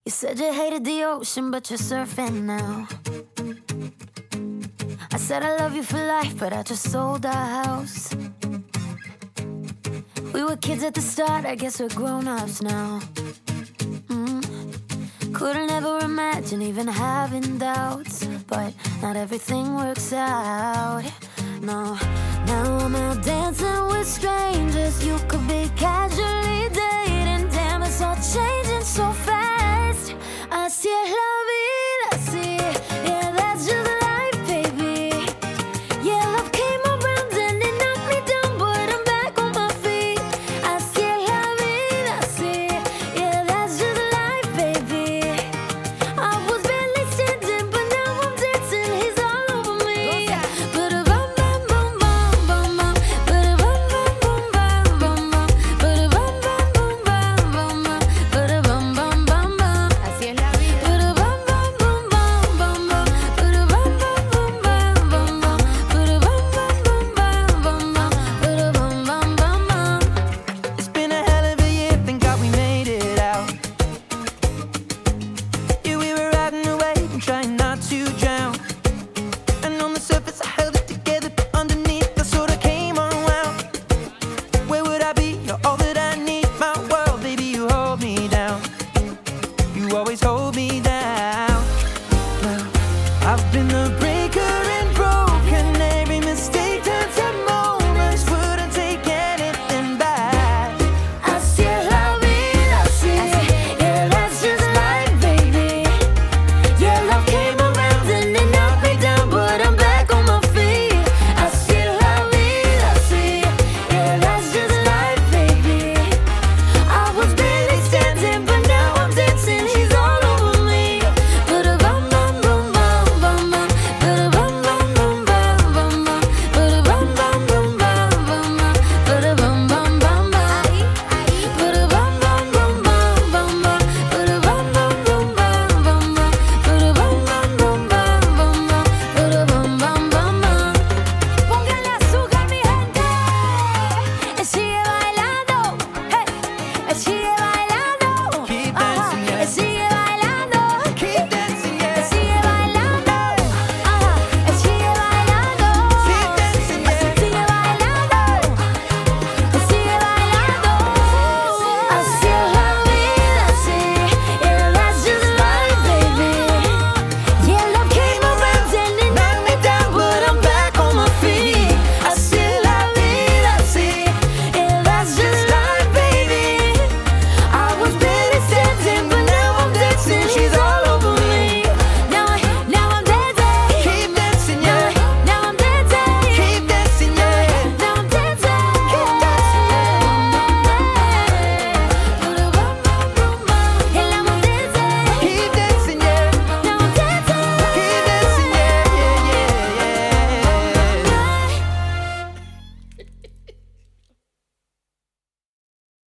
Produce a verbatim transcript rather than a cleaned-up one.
You said you hated the ocean, but you're surfing now. I said I love you for life, but I just sold our house. We were kids at the start, I guess we're grown-ups now. mm. Couldn't ever imagine even having doubts, but not everything works out. No, now I'm out dancing with strangers. You could be casually dating. Damn, it's all changing so fast. Así es la vida, así. Yeah, that's just life, baby. Yeah, love came around and it knocked me down, but I'm back on my feet. Así es la vida, así. Yeah, that's just life, baby. I was barely standing, but now I'm dancing. He's all over me. Ba-da-bum, bum, bum, bum, bum, bum. Ba-da-bum, bum, bum, bum, bum, bum. Ba-da-bum, bum, bum, bum, bum, bum. Ba-da-bum, bum, bum, bum. Así es la vida. Ba-da-bum, bum, bum, bum, bum, bum. Ba-da-bum, bum, bum, bum, bum, bum. Ba-da-bum, bum, bum, bum, bum, bum. Ba-da-bum, bum, bum, bum. It's been a hell of a year, thank God we made it out. Yeah, we were riding away and trying not to drown. And on the surface I held it together, but underneath I sort of came unwound. Where would I be? You're all that I need. My world, baby, you hold me down. You always hold me down.